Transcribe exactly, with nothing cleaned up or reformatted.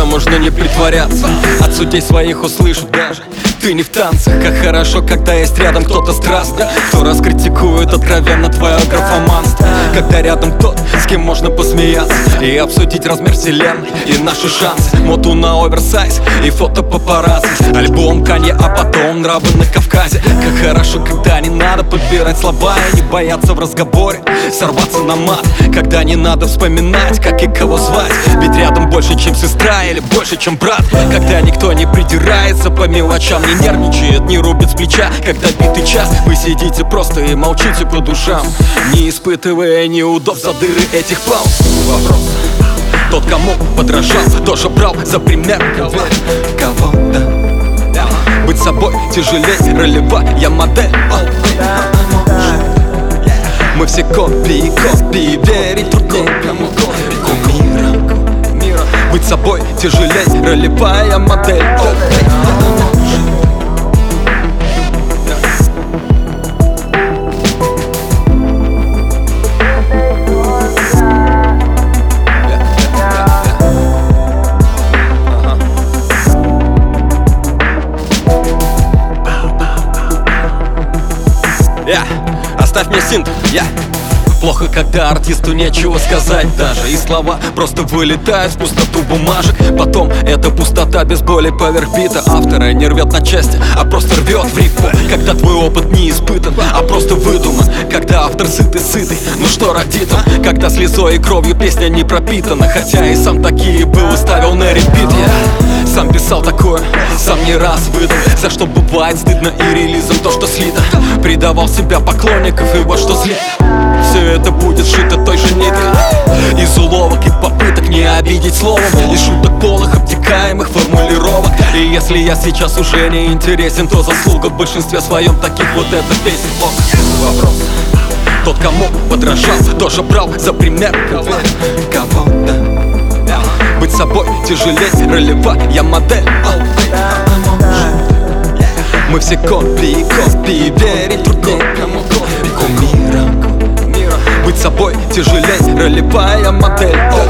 можно не притворяться. От судей своих услышат даже: ты не в танцах. Как хорошо, когда есть рядом кто-то страстный, кто раскритикует откровенно твое графоманство. Когда рядом тот, с кем можно посмеяться и обсудить размер вселенной и наши шансы. Моту на оверсайз и фото папарацци, альбом Канье, а потом нравы на Кавказе. Как хорошо, когда не надо подбирать слова и не бояться в разговоре сорваться на мат. Когда не надо вспоминать, как и кого звать, ведь рядом больше, чем сестра или больше, чем брат. Когда никто не придирается по мелочам, не нервничает, не рубит с плеча. Когда битый час, вы сидите просто и молчите по душам, не испытывая неудобств за дыры этих пауз. Вопрос: тот, кому подражал, тоже брал за пример кого-то. Быть собой тяжелей, ролевая модель. Мы все копии, копии, верить другому кумира. Быть собой тяжелей, ролевая модель. Yeah. Оставь мне синт, я yeah. Плохо, когда артисту нечего сказать даже, и слова просто вылетают в пустоту бумажек. Потом эта пустота без боли поверх бита автора не рвет на части, а просто рвет в рифму. Когда твой опыт не испытан, а просто выдуман. Когда автор сытый, сытый, ну что родит он? Когда слезой и кровью песня не пропитана, хотя и сам такие был и ставил на репит. Я сам писал такое, сам не раз выдал, за что бывает стыдно и релизом то, что слито. Предавал себя поклонников, и вот что злит. Все это будет шито той же ниткой из уловок и попыток не обидеть словом, и шуток полных, обтекаемых формулировок. И если я сейчас уже не интересен, то заслуга в большинстве своем таких вот это песен. Вопрос: тот, кому подражал, тоже брал за пример кого-то. Быть собой тяжелей, ролевая модель. Мы все копии, копии, верить другому кумира. Быть собой тяжелей, ролевая модель.